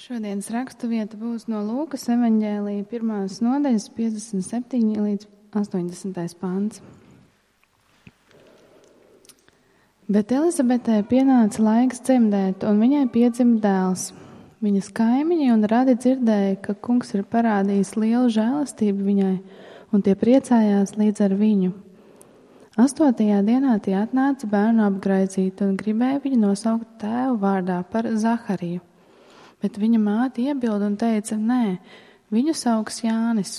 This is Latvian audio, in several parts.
Šodienas rakstu vieta būs no Lūkas evaņģēlija 1. nodaļas 57 līdz 80. pants. Bet Elizabetei pienāca laiks dzemdēt, un viņai piedzima dēls. Viņas kaimiņi un radi dzirdēja, ka kungs ir parādījis lielu žēlastību viņai, un tie priecājās līdz ar viņu. 8. dienā tie atnāca bērnu apgraizīt un gribēja viņu nosaukt tēvu vārdā par Zahariju. Bet viņa māte iebilda un teica, nē, viņu sauks Jānis.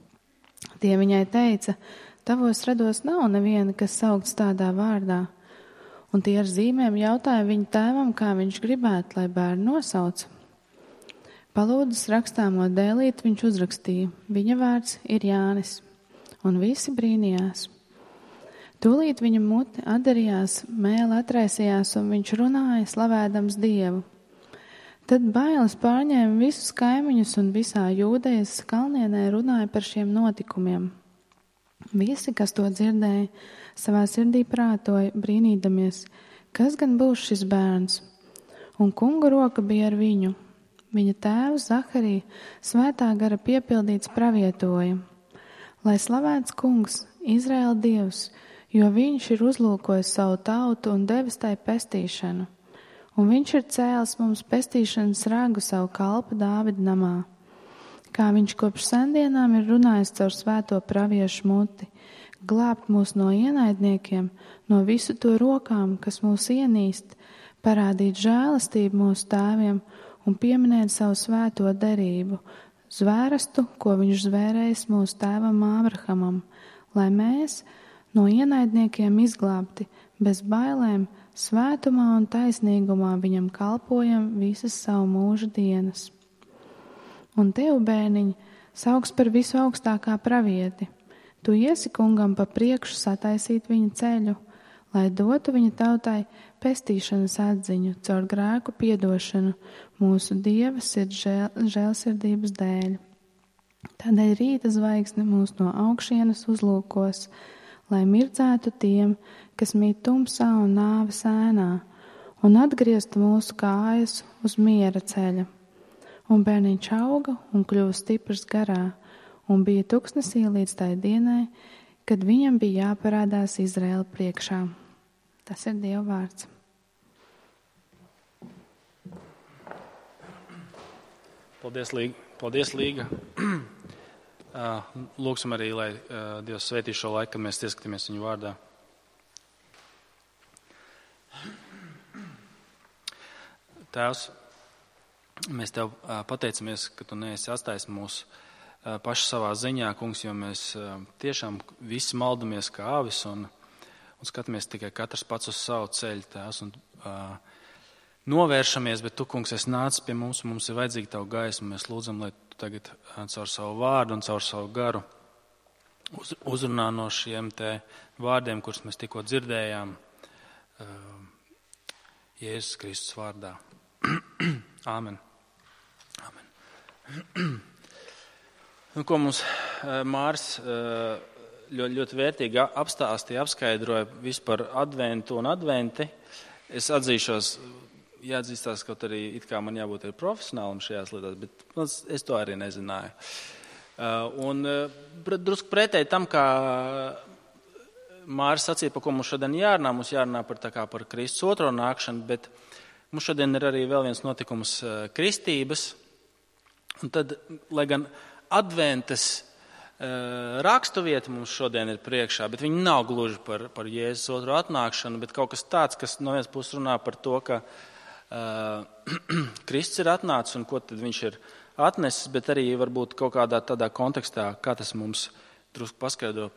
Tie viņai teica, tavos rados nav neviena, kas saukts tādā vārdā. Un tie ar zīmēm jautāja viņu tēvam, kā viņš gribētu, lai bērnu nosauc. Palūdzis rakstāmo dēlīti viņš uzrakstīja, viņa vārds ir Jānis. Un visi brīnījās. Tūlīt viņa mute atdarījās, mēle atraisījās, un viņš runāja, slavēdams Dievu. Tad bailes pārņēma visus kaimiņus un visā Jūdejas kalnienē runāja par šiem notikumiem. Visi, kas to dzirdēja, savā sirdī prātoja, brīnīdamies, kas gan būs šis bērns. Un kunga roka bija ar viņu. Viņa tēvs Zaharija svētā gara piepildīts pravietoja. Lai slavēts kungs, Izraēla Dievs, jo viņš ir uzlūkojis savu tautu un devis tai pestīšanu. Un viņš ir cēlis mums pestīšanas ragu savu kalpu Dāvida namā. Kā viņš kopš sendienām ir runājis caur svēto praviešu muti, glābt mūs no ienaidniekiem, no visu to rokām, kas mūs ienīst, parādīt žēlastību mūsu tēviem un pieminēt savu svēto derību, zvērestu, ko viņš zvērējis mūsu tēvam Ābrahamam, lai mēs no ienaidniekiem izglābti, bez bailēm, svētumā un taisnīgumā viņam kalpojam visas savu mūža dienas. Un tev, bērniņ, sauks par visu augstākā pravieti. Tu iesi kungam pa priekšu sataisīt viņa ceļu, lai dotu viņa tautai pestīšanas atziņu caur grēku piedošanu mūsu Dieva žēlsirdības dēļ. Tādēļ rīta zvaigzne mūs no augšienes uzlūkos, lai mirdzētu tiem, kas mīt tumsā un nāves ēnā, un atgrieztu mūsu kājas uz miera ceļa. Un bērniņš auga un kļuva stiprs garā, un bija tuksnesī līdz tai dienai, kad viņam bija jāparādās Izraēla priekšā. Tas ir Dieva vārds. Paldies, Līga. Lūksim arī, lai Dievs svētī šo laiku, kad mēs ieskatāmies viņu vārdā. Tēvs, mēs Tev pateicamies, ka Tu neesi atstājis mūs paši savā ziņā, kungs, jo mēs tiešām visi maldamies kā avis un skatāmies tikai katrs pats uz savu ceļu, Tēvs, un novēršamies, bet Tu, kungs, esi nācis pie mums, un mums ir vajadzīga Tavu gaismu. Mēs lūdzam, lai Tu tagad caur savu vārdu un caur savu garu uzrunā no šiem te vārdiem, kurus mēs tikko dzirdējām, Jēzus Kristus vārdā. Āmen. Ko mums Māris ļoti vērtīgi apstāstīja, apskaidroja vispār adventu un adventi. Es atzīšos, jāatzīstās, kaut arī it kā man jābūt arī profesionālam šajās lietās, bet es to arī nezināju. Un drusku pretēji tam, kā Māris sacīja, par ko mums šodien jārunā, mums jārunā par Kristus otro nākšanu, bet mums šodien ir arī vēl viens notikums kristības. Un tad, lai gan adventas rakstuvieta mums šodien ir priekšā, bet viņi nav gluži par Jēzus otro atnākšanu, bet kaut kas tāds, kas no vienas puses runā par to, ka Kristus ir atnācis un ko tad viņš ir atnesis, bet arī varbūt kaut kādā tādā kontekstā, kā tas mums drusku paskaidro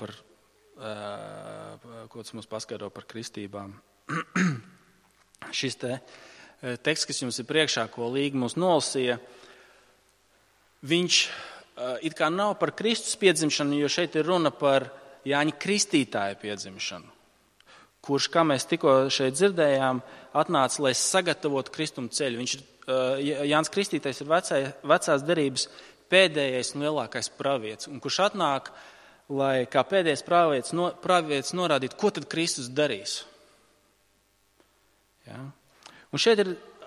par kristībām. Šis teksts, kas jums ir priekšā, ko Līga mums nolasīja, viņš it kā nav par Kristus piedzimšanu, jo šeit ir runa par Jāņa Kristītāja piedzimšanu, kurš, kā mēs tikko šeit dzirdējām, atnāca, lai sagatavotu kristuma ceļu. Jānis Kristītājs ir vecās derības pēdējais un lielākais pravietis, un kurš atnāk, lai kā pēdējais pravietis norādītu, ko tad Kristus darīs. Ja? Un šeit ir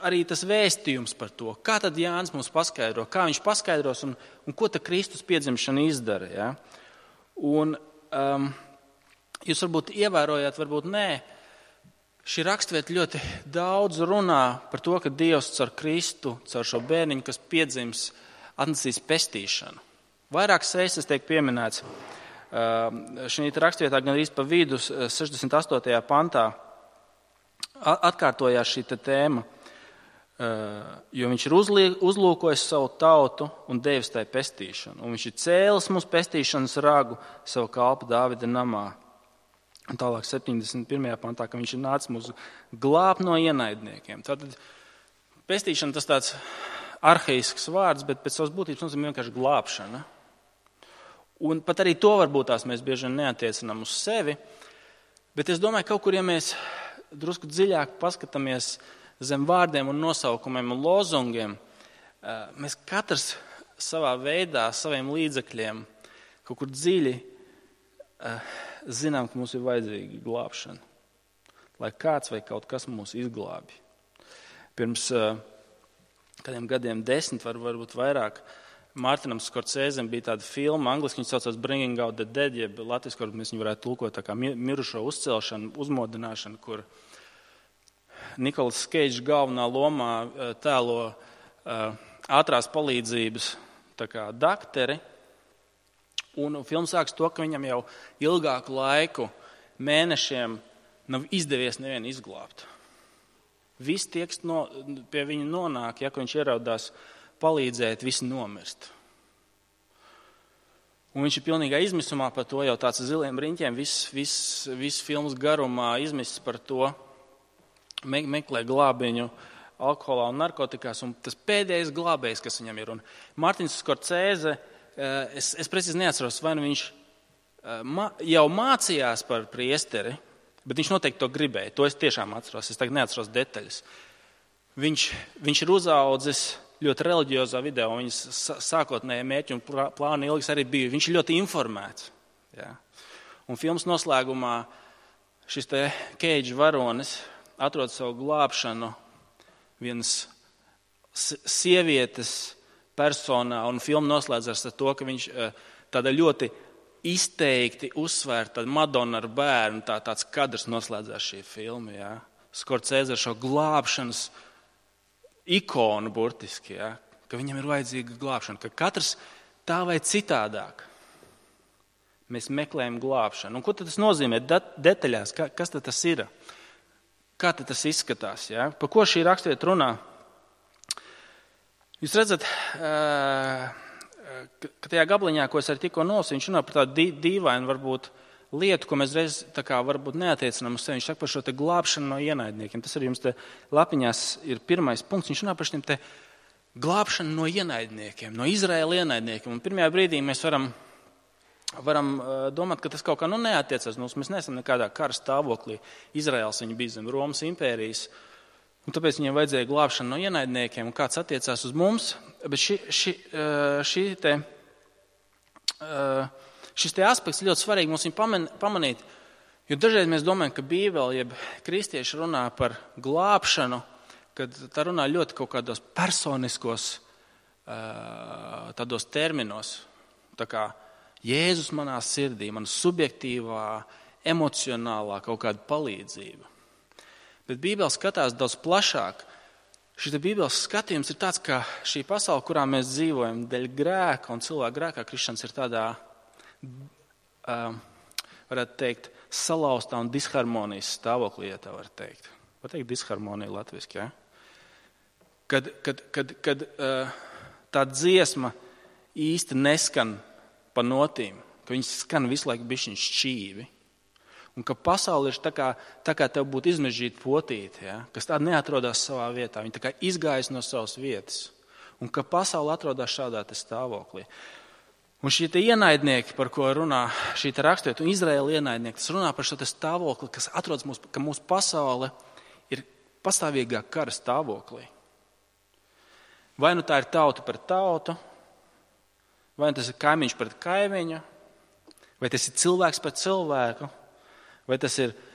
arī tas vēstījums par to, kā tad Jānis mums paskaidro, kā viņš paskaidros un ko tad Kristus piedzimšana izdara. Ja? Un jūs varbūt ievērojāt, varbūt nē, šī rakstvieta ļoti daudz runā par to, ka Dievs caur Kristu, caur šo bērniņu, kas piedzims, atnesīs pestīšanu. Vairākas reizes tiek pieminēts šī rakstvietā gan arī pa vidu 68. pantā atkārtojās šī tēma, jo viņš ir uzlūkojis savu tautu un devis tai pestīšanu. Un viņš ir cēlis mums pestīšanas ragu savu kalpu Dāvida namā. Un tālāk 71. pantā, ka viņš ir nācis mūs glābt no ienaidniekiem. Tātad pestīšana tas tāds arhaisks vārds, bet pēc savas būtības nozīmē vienkārši glābšana. Un pat arī to varbūt tās mēs bieži neatiecinām uz sevi, bet es domāju, kaut kur, ja mēs drusku dziļāk paskatāmies zem vārdiem un nosaukumiem un lozungiem, mēs katrs savā veidā, saviem līdzekļiem kaut kur dziļi zinām, ka mums ir vajadzīga glābšana. Lai kāds vai kaut kas mūs izglābi. Pirms kādiem gadiem 10, varbūt vairāk, Mārtinam Skorcēzem bija tāda filma, angliski viņa saucās Bringing Out the Dead, jeb latviski mēs viņu varētu tulkot tā kā mirušo uzcelšanu, uzmodināšanu, kur Nikolas Keidžs galvenā lomā tēlo ātrās palīdzības tā kā dakteri. Un filma sāks to, ka viņam jau ilgāku laiku, mēnešiem, nav izdevies nevienu izglābt. Visi tie, kas pie viņa nonāk, ja viņš ieraudās palīdzēt, visi nomirst. Un viņš ir pilnīgā izmisumā par to, jau tāds ziliem riņķiem, viss filmas garumā izmisis par to, meklē glābiņu alkoholā un narkotikās, un tas pēdējais glābējs, kas viņam ir. Un Mārtiņš Skorcēze, es precīzi neatceros, vai nu viņš jau mācījās par priesteri, bet viņš noteikti to gribēja. To es tiešām atceros, es tagad neatceros detaļas. Viņš ir uzaudzis ļoti reliģiozā vidē, un viņas sākotnēji mērķi un plāni ilgas arī bija. Viņš ir ļoti informēts. Ja? Un filmas noslēgumā šis te Keidža varonis atrod savu glābšanu vienas sievietes personā, un filma noslēdzas ar to, ka viņš tāda ļoti izteikti uzsvēr tādu Madonu ar bērnu, tāds kadrs noslēdzās šī filma. Ja? Skorcēze ar šo glābšanas ikonu burtiski, ja? Ka viņam ir vajadzīga glābšana, ka katrs tā vai citādāk mēs meklējam glābšanu. Un ko tad tas nozīmē detaļās? Kas tad tas ir? Kā tad tas izskatās? Ja? Par ko šī rakstvieta runā? Jūs redzat, ka tajā gabaliņā, ko es arī tikko nolasīju, viņš runā par tādu dīvainu varbūt lietu, ko mēs reiz tā kā varbūt neatiecinām uz sevi. Viņš saka par šo te glābšanu no ienaidniekiem. Tas arī jums te lapiņās ir pirmais punkts. Viņš runā par šiem te glābšanu no ienaidniekiem, no Izraēla ienaidniekiem. Un pirmajā brīdī mēs varam domāt, ka tas kaut kā neatiecas. Mēs neesam nekādā kara stāvoklī. Izraēls viņa bija zem Romas impērijas. Un tāpēc viņiem vajadzēja glābšanu no ienaidniekiem, un kāds attiecās uz mums. Bet šis te aspekts ļoti svarīgi mums viņu pamanīt, jo dažreiz mēs domājam, ka Bībele, jeb kristieši runā par glābšanu, kad tā runā ļoti kaut kādos personiskos tādos terminos, tā kā Jēzus manā sirdī, man subjektīvā, emocionālā kaut kāda palīdzība. Bet Bībele skatās daudz plašāk. Šis Bībeles skatījums ir tāds, ka šī pasaule, kurā mēs dzīvojam, dēļ grēka un cilvēka grēkā, krišņans ir tādā, varētu teikt, salauztā un disharmonijas stāvoklī, ja tā var teikt. Var teikt disharmonija latviski, ja? Kad tā dziesma īsti neskan pa notīm, ka viņas skan visu laiku bišķiņ šķīvi, un ka pasaule ir tā kā tev būtu izmežģīta potīte, ja? Kas tāda neatrodās savā vietā, viņa tā kā izgājas no savas vietas, un ka pasaule atrodās šādā te stāvoklī. Un šie te ienaidnieki, par ko runā šī te rakstvieta, un Izraēla ienaidnieki, tas runā par šo te stāvokli, kas atrodas ka mūsu pasaule ir pastāvīgā kara stāvoklī. Vai nu tā ir tauta pret tautu, vai nu tas ir kaimiņš pret kaimiņu, vai tas ir cilvēks pret cilvēku, vai tas ir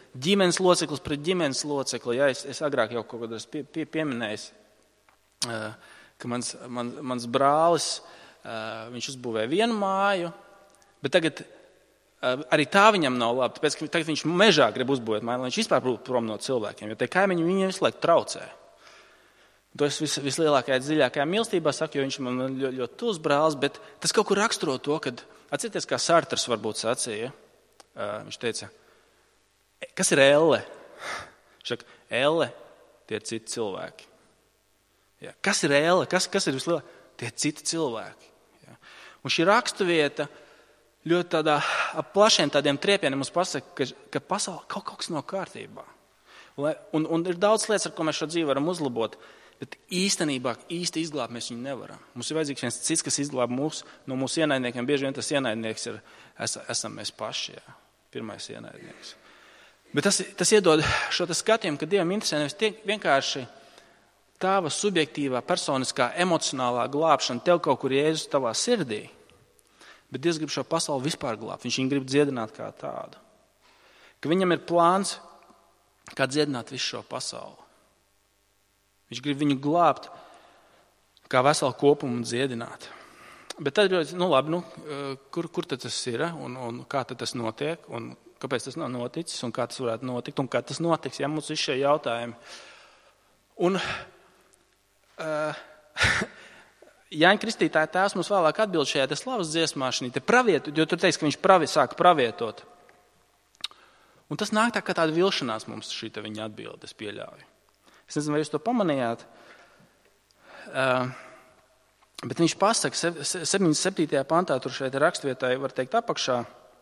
ģimenes loceklis pret ģimenes locekli. Ja, es agrāk jau kaut kādā pieminējis, ka mans brālis, viņš uzbūvēja vienu māju, bet tagad arī tā viņam nav labi, tāpēc, ka tagad viņš mežā grib uzbūvēt māju, lai viņš vispār būtu prom no cilvēkiem, jo tie kaimiņi viņiem visu laiku traucē. To es vislielākajā, dziļākajā mīlestībā saku, jo viņš man ļoti tuvs brālis, bet tas kaut kur raksturo to, kad atcerieties, kā Sartrs varbūt sacīja, viņš teica, kas ir elle? Viņš saka, elle, tie ir citi cilvēki. Ja. Kas ir elle? Kas ir vislielākais? Tie ir citi cilvēki. Ja. Un šī raksturvieta ļoti tādā ap plašiem tādiem triepieniem mums pasaka, ka pasaulē kaut kas nav kārtībā. Un ir daudz lietas, ar ko mēs šo dzīvi varam uzlabot, bet īstenībā īsti izglābt mēs viņu nevaram. Mums ir vajadzīgs viens cits, kas izglāb no mūsu ienaidniekiem. Bieži vien tas ienaidnieks esam mēs paši, jā. Pirmais ienaidnieks. Bet tas iedod šo skatījumu, ka Dievam interesē nevis vienkārši tava subjektīvā, personiskā, emocionālā glābšana tev kaut kur Jēzus tavā sirdī, bet Dievs grib šo pasauli vispār glābt. Viņš viņu grib dziedināt kā tādu. Ka viņam ir plāns, kā dziedināt visu šo pasauli. Viņš grib viņu glābt kā veselu kopumu un dziedināt. Bet tad, kur tad tas ir un kā tad tas notiek un kāpēc tas nav noticis un kā tas varētu notikt un kā tas notiks, ja mums visi šie jautājumi. Un Jāņa Kristītāja tēvs mums vēlāk atbild šajā slavas dziesmā, jo tur teiks, ka viņš sāka pravietot. Un tas nāk tā kā tāda vilšanās mums šī viņa atbilde, es pieļauju. Es nezinu, vai jūs to pamanījāt, bet viņš pasaka 77. pantā, tur šeit raksturvietā, var teikt apakšā.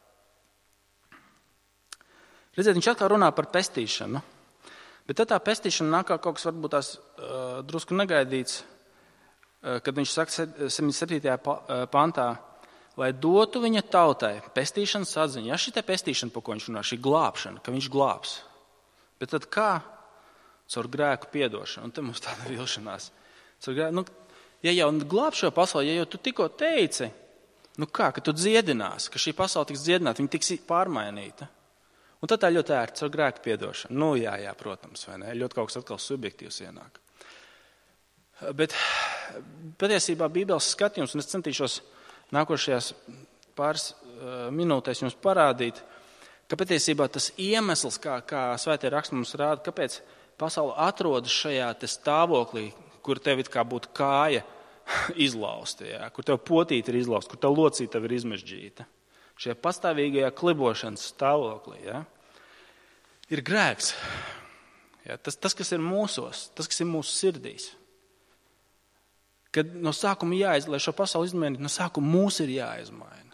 Redziet, viņš atkal runā par pestīšanu, bet tad tā pestīšana nāk kā kaut kas varbūt tās drusku negaidīts, kad viņš saka 77. pantā, lai dotu viņa tautai pestīšanas atziņu. Ja šī te pestīšana, pa ko viņš runā, šī glābšana, ka viņš glābs. Bet tad kā? Caur grēku piedošanu. Un te mums tāda vilšanās. Ja jau glāb šo pasauli, ja jau tu tikko teici, ka tu dziedinās, ka šī pasaule tiks dziedināta, viņa tiks pārmainīta. Un tad tā ļoti ērti caur grēku piedošanu. Jā, protams, vai ne? Ļoti kaut kas atkal subjektīvs ienāk. Bet patiesībā Bībeles skatījums, un es centīšos nākošajās pāris minūtēs jums parādīt, ka patiesībā tas iemesls, kā svētie raksti mums rāda, kāpēc pasaule atrodas šajā stāvoklī, kur tev it kā būtu kāja izlausta, ja? Kur tev potīte ir izlausta, kur tev locīta ir izmežģīta. Šajā pastāvīgajā klibošanas stāvoklī, ja? Ir grēks. Ja? Tas, kas ir mūsos, tas, kas ir mūsu sirdīs. Kad no sākuma lai šo pasauli izmainītu, no sākuma mūs ir jāizmaina.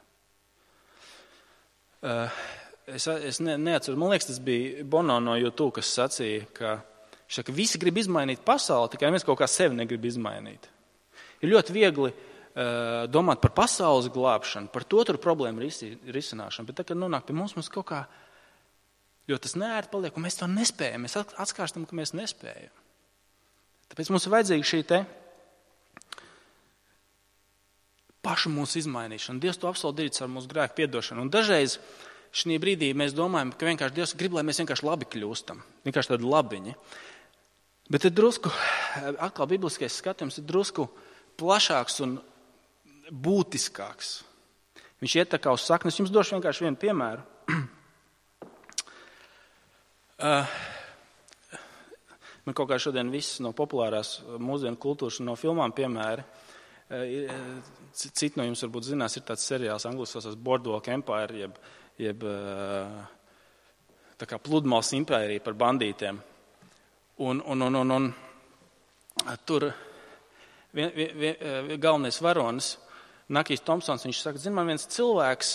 Es neatceru, man liekas, tas bija Bono no YouTube, kas sacīja, ka visi grib izmainīt pasauli, tikai mēs kaut kā sevi negrib izmainīt. Ir ļoti viegli domāt par pasaules glābšanu, par to tur problēmu risināšanu, bet tad, kad nonāk pie mums kaut kā, jo tas neērti paliek, un mēs to nespējam, mēs atskārstam, ka mēs nespējam. Tāpēc mums ir vajadzīga šī pašu mūsu izmainīšana. Dievs to apsolīja darīt ar mūsu grēku piedošanu. Un dažreiz šī brīdī mēs domājam, ka vienkārši Dievs grib, lai mēs vienkārši labi kļūstam. Vienkārši tādi labiņi. Bet ir drusku, atkal bibliskais skatījums ir drusku plašāks un būtiskāks. Viņš iet tā kā uz saknes. Jums došu vienkārši vienu piemēru. Man kaut kā šodien viss no populārās mūsdienu kultūras un no filmām piemēri. Citi no jums varbūt zinās, ir tāds seriāls angliski saucās Boardwalk Empire, jeb tā kā pludmales impērija par bandītiem. Un tur galvenais varonis, Nakijs Tomsons, viņš saka, man viens cilvēks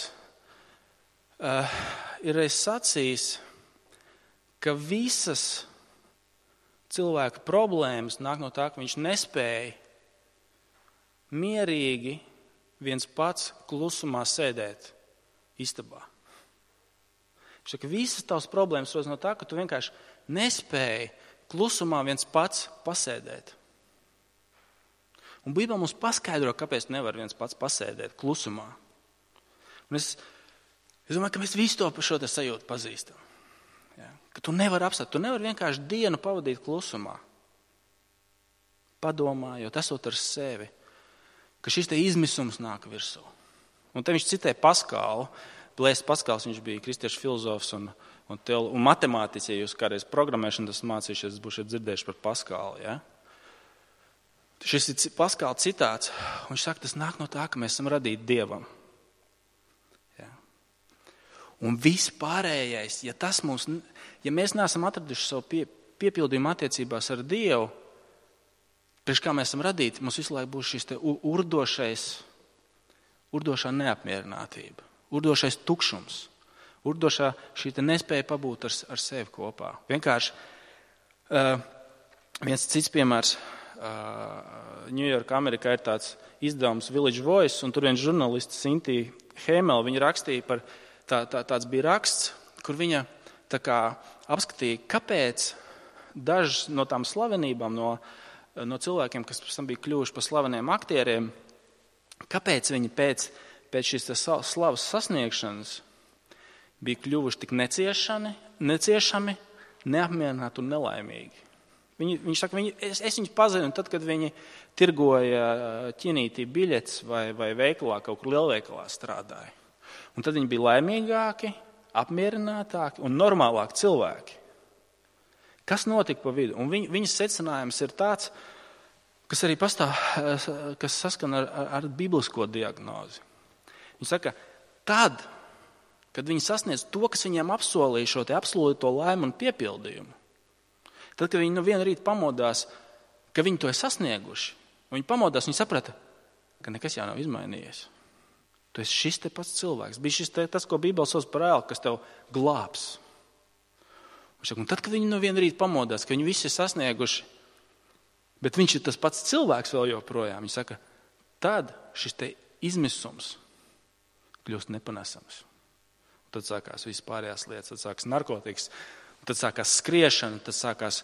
ir reiz sacījis, ka visas cilvēka problēmas nāk no tā, ka viņš nespēja mierīgi viens pats klusumā sēdēt istabā. Viņš saka, visas tavas problēmas rodas no tā, ka tu vienkārši nespēji klusumā viens pats pasēdēt. Un Bībele mums paskaidro, kāpēc nevar viens pats pasēdēt klusumā. Un es domāju, ka mēs visu to par šo sajūtu pazīstam. Ja? Ka tu nevari apstāt, tu nevari vienkārši dienu pavadīt klusumā. Padomājot, esot ar sevi, ka šis te izmisums nāk virsū. Un te viņš citē Paskālu. Blēs Paskāls, viņš bija kristiešu filozofs un matemātiķis, ja jūs kādreiz programmēšanu tas mācījušies, būsiet dzirdējuši par Paskālu, ja? Šis ir Paskāla citāts, un viņš saka, tas nāk no tā, ka mēs esam radīti Dievam. Ja? Un viss pārējais, ja mēs neesam atraduši savu piepildījumu attiecībās ar Dievu, priekš kā mēs esam radīti, mums visu laiku būs šis te urdošā neapmierinātība, urdošais tukšums, urdošā šī te nespēja pabūt ar sevi kopā. Vienkārši viens cits piemērs, Ņujorka, Amerikā ir tāds izdevums Village Voice, un tur viens žurnālists Cynthia Hemel, viņa rakstīja par, tāds bija raksts, kur viņa tā kā apskatīja, kāpēc dažas no tām slavenībām, no cilvēkiem, kas pēc tam bija kļuvuši par slaveniem aktieriem, kāpēc viņi pēc šīs slavas sasniegšanas bija kļuvuši tik neciešami, neapmierināti un nelaimīgi. Viņš saka, es viņus pazinu tad, kad viņi tirgoja ķinītī biļetes vai veikalā, kaut kur lielveikalā strādāja. Un tad viņi bija laimīgāki, apmierinātāki un normālāki cilvēki. Kas notika pa vidu? Un viņas secinājums ir tāds, kas arī pastāv, kas saskana ar biblisko diagnozi. Viņi saka, tad, kad viņi sasniedz to, kas viņiem apsolīja šo te absolūto laimu un piepildījumu, tad, kad viņi no viena rīta pamodās, ka viņi to ir sasnieguši, un viņi pamodās, viņi saprata, ka nekas jau nav izmainījies. Tu esi šis te pats cilvēks. Bija šis te tas, ko Bībele sauc par ēlu, kas tev glābs. Un tad, kad viņi no viena rīta pamodās, ka viņi visi ir sasnieguši, bet viņš ir tas pats cilvēks vēl joprojām, viņi saka, tad šis te izmisums kļūst nepanesams. Tad sākās viss pārējās lietas, tad sākās narkotikas, tad sākās skriešana, tad sākās,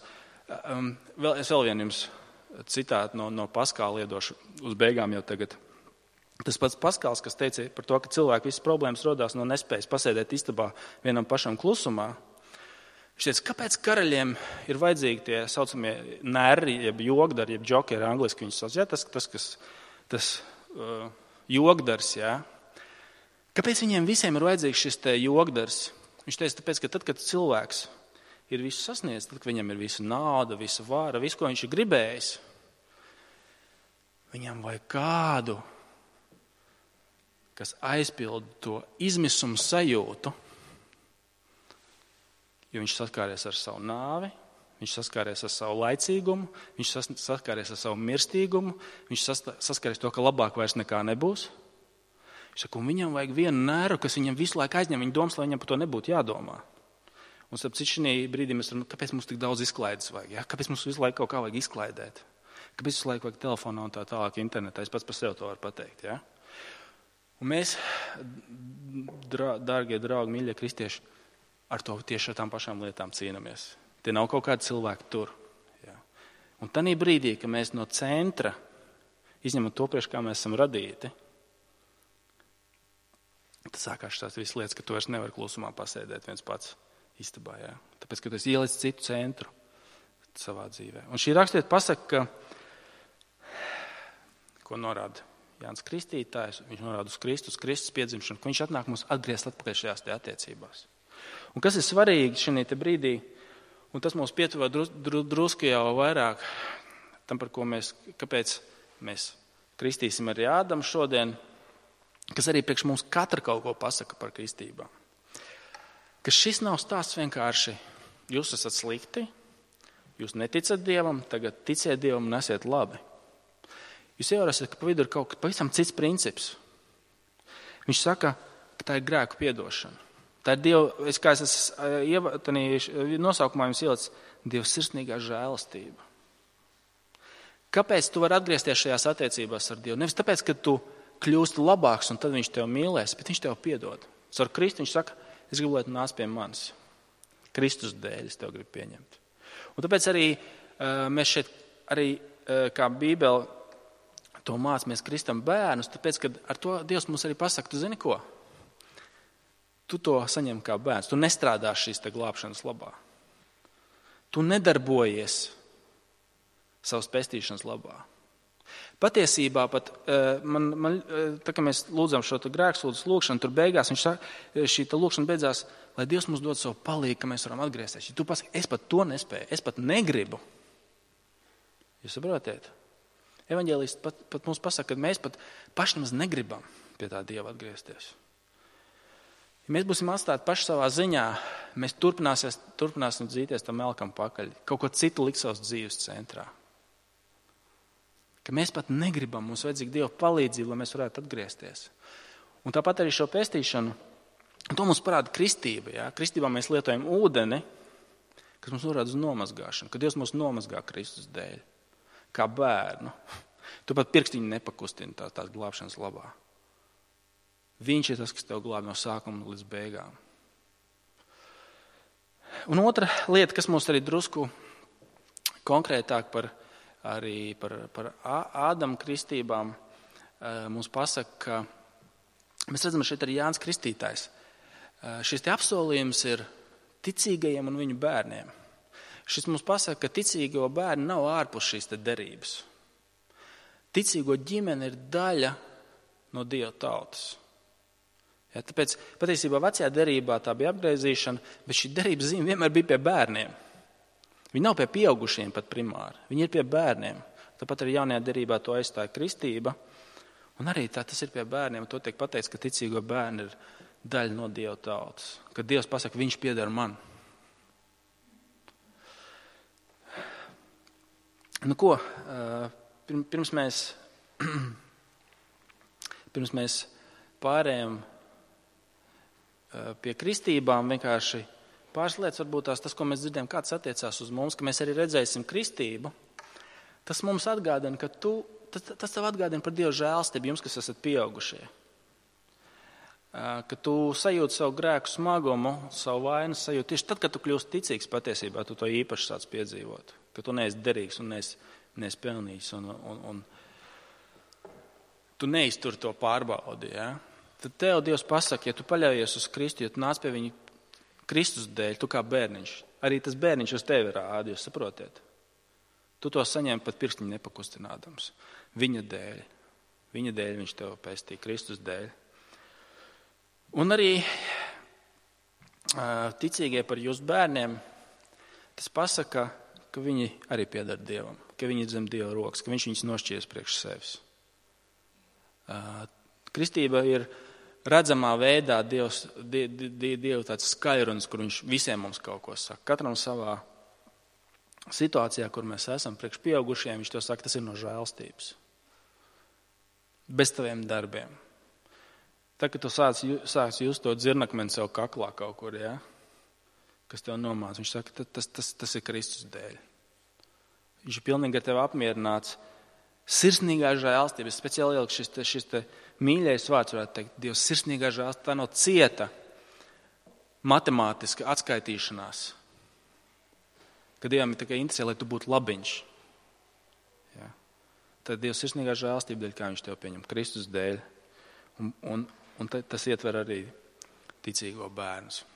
es vēl vienu jums citātu no Paskāla iedošu uz beigām jau tagad. Tas pats Paskāls, kas teica par to, ka cilvēki visas problēmas rodās no nespējas pasēdēt istabā vienam pašam klusumā. Viņš teica, kāpēc karaļiem ir vajadzīgi tie saucamie nerri, jeb jogdari, jeb džokeri, angliski viņš sauc, ja, tas jogdars, jā. Kāpēc viņiem visiem ir vajadzīgs šis te jogdars? Viņš teica, tāpēc, ka tad, kad cilvēks ir visu sasniedz, tad, kad viņam ir visa nauda, visa vāra, visu, ko viņš ir gribējis, viņam vajag kādu, kas aizpild to izmisumu sajūtu, jo viņš saskāries ar savu nāvi, viņš saskāries ar savu laicīgumu, viņš saskāries ar savu mirstīgumu, viņš saskāries to, ka labāk vairs nekā nebūs. Viņš saka, un viņam vajag vienu nervu, kas viņam visu laiku aizņem, viņa domas, lai viņam par to nebūtu jādomā. Un starp citu šī brīdī mēs runājam, kāpēc mums tik daudz izklaides vajag, ja? Kāpēc mums visu laiku kaut kā vajag izklaidēt? Kāpēc visu laiku vajag telefonā un tā tālāk internetā? Es pats par sevi to varu pateikt, ja? Un mēs, dārgie draugi, mīļie kristieši, tieši ar tām pašām lietām cīnāmies. Tie nav kaut kādi cilvēki tur. Ja. Un tanī brīdī, ka mēs no centra izņemam to priekš, kā mēs esam radīti, tad sākās tās visas lietas, ka tu vairs nevari klusumā pasēdēt viens pats istabā. Ja. Tāpēc, ka tu esi ielicis citu centru savā dzīvē. Un šī rakstiet pasaka, ko norāda Jānis Kristītājs, viņš norāda uz Kristus piedzimšanu, ka viņš atnāk mums atgriezt atpakaļ šajās te attiecībās. Un kas ir svarīgi šajā te brīdī, un tas mums pietuvo drusku jau vairāk tam, kāpēc mēs kristīsim arī Ādamu šodien, kas arī priekš mums katra kaut ko pasaka par kristībām. Ka šis nav stāsts vienkārši, jūs esat slikti, jūs neticat Dievam, tagad ticiet Dievam un esiet labi. Jūs ievērosiet, ka pa vidu ir kaut kas pavisam cits princips. Viņš saka, ka tā ir grēku piedošana. Tā ir Dieva, kā es esmu nosaukumā jums ielicis, Dieva sirsnīgā žēlastība. Kāpēc tu vari atgriezties šajās attiecībās ar Dievu? Nevis tāpēc, ka tu kļūsti labāks un tad viņš tev mīlēs, bet viņš tev piedod. Ar Kristu viņš saka, es gribu, lai tu nāc pie manis. Kristus dēļ es tev gribu pieņemt. Un tāpēc arī mēs šeit arī kā Bībele to mācāmies kristam bērnus, tāpēc, ka ar to Dievs mums arī pasaka, tu zini ko? Tu to saņem kā bērns, tu nestrādāsi šīs te glābšanas labā. tu nedarbojies savas pestīšanas labā. Patiesībā pat tā kā mēs lūdzam šo grēksūdzes lūgšanu, tur beigās šī lūgšana beidzās, lai Dievs mums dod savu palīgu, ka mēs varam atgriezties. Ja tu pasaki, es pat to nespēju, es pat negribu. Jūs saprotiet? Evaņģēlists pat mums pasaka, ka mēs pat paši nemaz negribam pie tā Dieva atgriezties. Ja mēs būsim atstāti paši savā ziņā, mēs turpināsim dzīties tam melkam pakaļ. Kaut ko citu likt savas dzīves centrā. Ka mēs pat negribam, mums vajadzīga Dieva palīdzība, lai mēs varētu atgriezties. Un tāpat arī šo pestīšanu, to mums parāda kristība. Ja? Kristībā mēs lietojam ūdeni, kas mums norāda uz nomazgāšanu, ka Dievs mūs nomazgā Kristus dēļ, kā bērnu. Tu pat pirkstiņu nepakustina tās glābšanas labā. Viņš ir tas, kas tev glāb no sākuma līdz beigām. Un otra lieta, kas mums arī drusku konkrētāk par Ādama kristībām, mums pasaka, ka mēs redzam, šeit arī Jānis Kristītājs. Šis te apsolījums ir ticīgajiem un viņu bērniem. Šis mums pasaka, ka ticīgo bērni nav ārpus šīs te derības. Ticīgo ģimene ir daļa no Dieva tautas. Ja, tāpēc patiesībā vecajā derībā tā bija apgriezīšana, bet šī derības zīme vienmēr bija pie bērniem. Viņi nav pie pieaugušiem pat primāri, viņi ir pie bērniem. Tāpat arī jaunajā derībā to aizstāja kristība. Un arī tas ir pie bērniem, to tiek pateikts, ka ticīgo bērni ir daļa no Dieva tautas. Kad Dievs pasaka, viņš pieder man. Nu ko, pirms mēs pārējām pie kristībām, vienkārši pāris lietas varbūt tas, ko mēs dzirdējam, kāds attiecās uz mums, ka mēs arī redzēsim kristību, tas mums atgādina, ka tas tev atgādina par Dieva žēlstību, jums, kas esat pieaugušie. Ka tu sajūti savu grēku smagumu, savu vainas sajūtu. Tieši tad, kad tu kļūst ticīgs patiesībā, tu to īpaši sāc piedzīvot. Ka tu neesi derīgs un neesi pelnījis un tu neiztur to pārbaudi. Ja? Tad tev Dievs pasaka, ja tu paļaujies uz Kristu, ja tu nāc pie viņa Kristus dēļ, tu kā bērniņš. Arī tas bērniņš uz tevi rāda, jūs saprotiet. Tu to saņem pat pirkstiņu nepakustinādams. Viņa dēļ. Viņa dēļ viņš tev pestīja, Kristus dēļ. Un arī ticīgie par jūsu bērniem, tas pasaka, ka viņi arī pieder Dievam, ka viņi ir zem Dieva rokas, ka viņš viņus nošķies priekš sevis. Kristība ir redzamā veidā Dievu tāds skaļrunis, kur viņš visiem mums kaut ko saka. Katram savā situācijā, kur mēs esam priekš pieaugušiem, viņš to saka, tas ir no žēlstības. Bez taviem darbiem. Tā, ka tu sāc just to dzirnakmeni sev kaklā kaut kur, ja? Kas tev nomāc. Viņš saka, tas ir Kristus dēļ. Viņš ir pilnīgi ar tevi apmierināts. Sirsnīgā žēlstība. Es speciāli ieliku šis mīļais vārds, varētu teikt, Dievs sirsnīgā žēlstība. Tā nav cieta matemātiska atskaitīšanās. Kad Dievam ir tikai interesē, lai tu būtu labiņš. Ja? Tad Dievs sirsnīgā žēlstība dēļ, kā viņš tev pieņem, Kristus dēļ. Un tas ietver arī ticīgo bērnus.